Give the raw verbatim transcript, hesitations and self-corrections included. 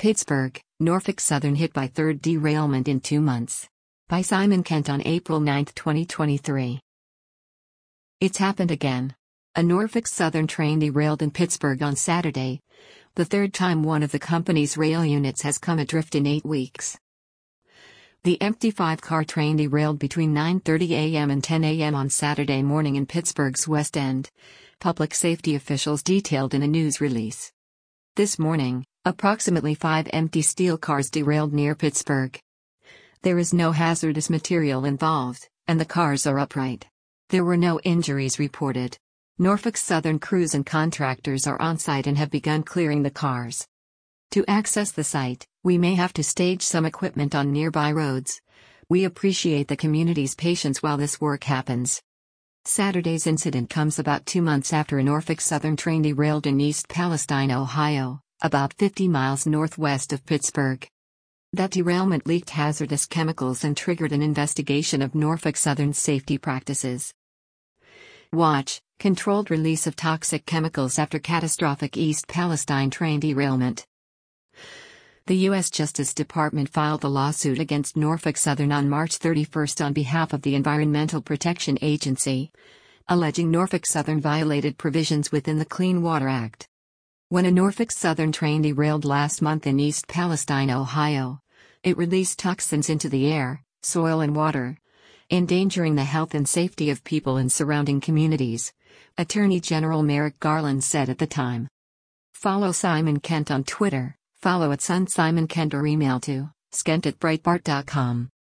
Pittsburgh, Norfolk Southern hit by third derailment in two months. By Simon Kent on April ninth, twenty twenty-three. It's happened again. A Norfolk Southern train derailed in Pittsburgh on Saturday, the third time one of the company's rail units has come adrift in eight weeks. The empty five-car train derailed between nine thirty a m and ten a m on Saturday morning in Pittsburgh's West End, public safety officials detailed in a news release. This morning, approximately five empty steel cars derailed near Pittsburgh. There is no hazardous material involved, and the cars are upright. There were no injuries reported. Norfolk Southern crews and contractors are on site and have begun clearing the cars. To access the site, we may have to stage some equipment on nearby roads. We appreciate the community's patience while this work happens. Saturday's incident comes about two months after a Norfolk Southern train derailed in East Palestine, Ohio, about fifty miles northwest of Pittsburgh. That derailment leaked hazardous chemicals and triggered an investigation of Norfolk Southern's safety practices. Watch: controlled release of toxic chemicals after catastrophic East Palestine train derailment. The U S Justice Department filed a lawsuit against Norfolk Southern on March thirty-first on behalf of the Environmental Protection Agency, alleging Norfolk Southern violated provisions within the Clean Water Act. When a Norfolk Southern train derailed last month in East Palestine, Ohio, it released toxins into the air, soil and water, endangering the health and safety of people in surrounding communities, Attorney General Merrick Garland said at the time. Follow Simon Kent on Twitter. Follow at Sun Simon Kent or email to skent at breitbart dot com.